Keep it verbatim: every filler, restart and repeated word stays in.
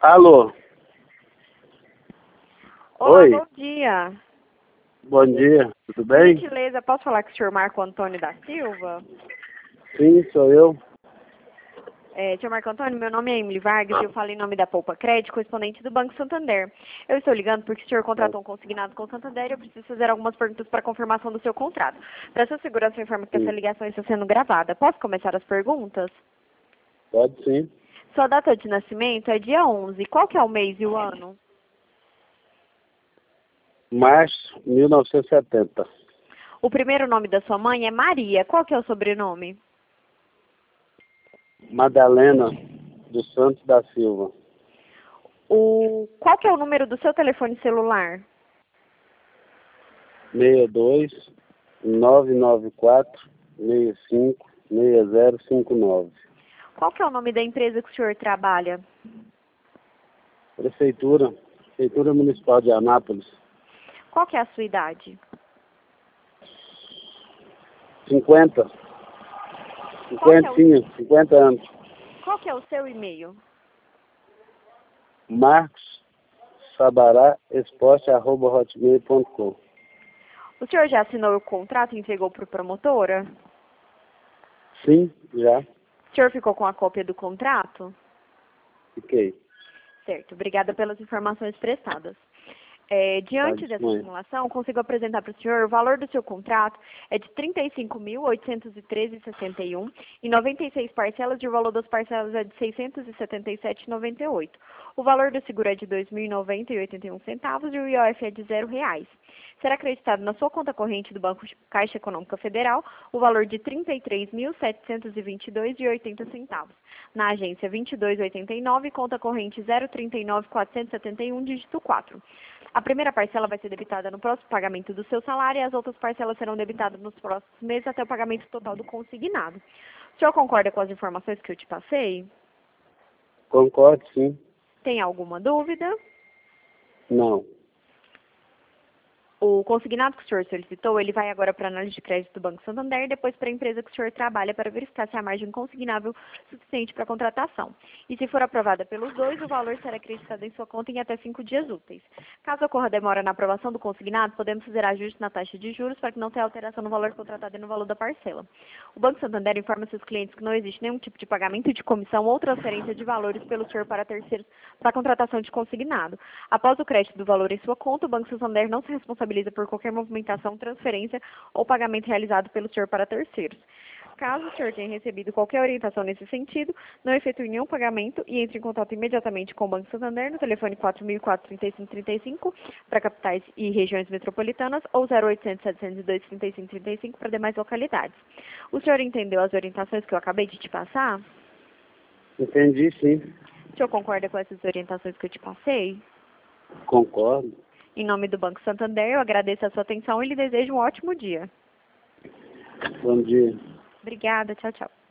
Alô? Olá, Oi, bom dia. bom dia, tudo Por bem? gentileza, posso falar com o senhor Marco Antônio da Silva? Sim, sou eu. É, senhor Marco Antônio, meu nome é Emily Vargas e eu falo em nome da Poupa Crédito, correspondente do Banco Santander. Eu estou ligando porque o senhor contratou um consignado com o Santander e eu preciso fazer algumas perguntas para confirmação do seu contrato. Para sua segurança, eu informo que essa Sim, ligação está sendo gravada. Posso começar as perguntas? pode sim. Sua data de nascimento é dia onze. Qual que é o mês e o ano? Março de mil novecentos e setenta. O primeiro nome da sua mãe é Maria. Qual que é o sobrenome? Madalena dos Santos da Silva. O... Qual que é o número do seu telefone celular? seis dois nove nove quatro seis cinco seis zero cinco nove. Qual que é o nome da empresa que o senhor trabalha? Prefeitura, Prefeitura Municipal de Anápolis. Qual que é a sua idade? cinquenta. Qual que é o, Cinquentinha, cinquenta anos. qual que é o seu e-mail? Marcos Sabará Esporte arroba hotmail ponto com. O senhor já assinou o contrato e entregou para a promotora? Sim, já O senhor ficou com a cópia do contrato? fiquei. Certo, obrigada pelas informações prestadas. É, diante Pode dessa ir. simulação, consigo apresentar para o senhor o valor do seu contrato é de trinta e cinco mil oitocentos e treze vírgula sessenta e um e noventa e seis parcelas e o valor das parcelas é de seiscentos e setenta e sete vírgula noventa e oito. O valor do seguro é de dois mil e noventa reais e oitenta e um centavos e o I O F é de zero reais. Será acreditado na sua conta corrente do Banco Caixa Econômica Federal o valor de trinta e três mil setecentos e vinte e dois reais e oitenta centavos. Na agência vinte e dois oitenta e nove, conta corrente zero trinta e nove quatrocentos e setenta e um, dígito quatro. A primeira parcela vai ser debitada no próximo pagamento do seu salário e as outras parcelas serão debitadas nos próximos meses até o pagamento total do consignado. O senhor concorda com as informações que eu te passei? Concordo, sim. Tem alguma dúvida? Não. O consignado que o senhor solicitou, ele vai agora para a análise de crédito do Banco Santander e depois para a empresa que o senhor trabalha para verificar se há margem consignável suficiente para a contratação. E se for aprovada pelos dois, o valor será acreditado em sua conta em até cinco dias úteis. Caso ocorra demora na aprovação do consignado, podemos fazer ajuste na taxa de juros para que não tenha alteração no valor contratado e no valor da parcela. O Banco Santander informa seus clientes que não existe nenhum tipo de pagamento de comissão ou transferência de valores pelo senhor para terceiros para a contratação de consignado. Após o crédito do valor em sua conta, o Banco Santander não se responsabiliza por qualquer movimentação, transferência ou pagamento realizado pelo senhor para terceiros. Caso o senhor tenha recebido qualquer orientação nesse sentido, não efetue nenhum pagamento e entre em contato imediatamente com o Banco Santander no telefone quatro mil e quatro, trinta e cinco trinta e cinco para capitais e regiões metropolitanas ou zero oitocentos, setecentos e dois, trinta e cinco trinta e cinco para demais localidades. O senhor entendeu as orientações que eu acabei de te passar? Entendi, sim. O senhor concorda com essas orientações que eu te passei? Concordo. Em nome do Banco Santander, eu agradeço a sua atenção e lhe desejo um ótimo dia. Bom dia. Obrigada, tchau, tchau.